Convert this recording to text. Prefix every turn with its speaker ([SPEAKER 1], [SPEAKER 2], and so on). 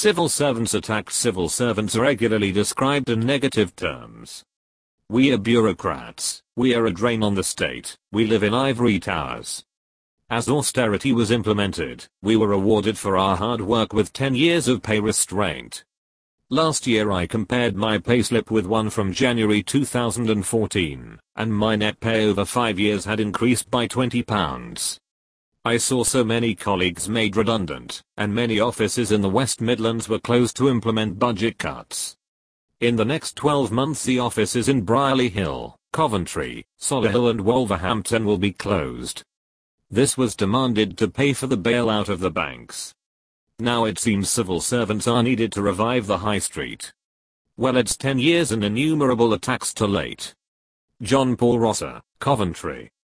[SPEAKER 1] Civil servants attacked. Civil servants are regularly described in negative terms. We are bureaucrats, we are a drain on the state, we live in ivory towers. As austerity was implemented, we were rewarded for our hard work with 10 years of pay restraint. Last year I compared my payslip with one from January 2014, and my net pay over 5 years had increased by £20. I saw so many colleagues made redundant, and many offices in the West Midlands were closed to implement budget cuts. In the next 12 months the offices in Brierley Hill, Coventry, Solihull and Wolverhampton will be closed. This was demanded to pay for the bailout of the banks. Now it seems civil servants are needed to revive the high street. Well, it's 10 years and innumerable attacks to late. John Paul Rosser, Coventry.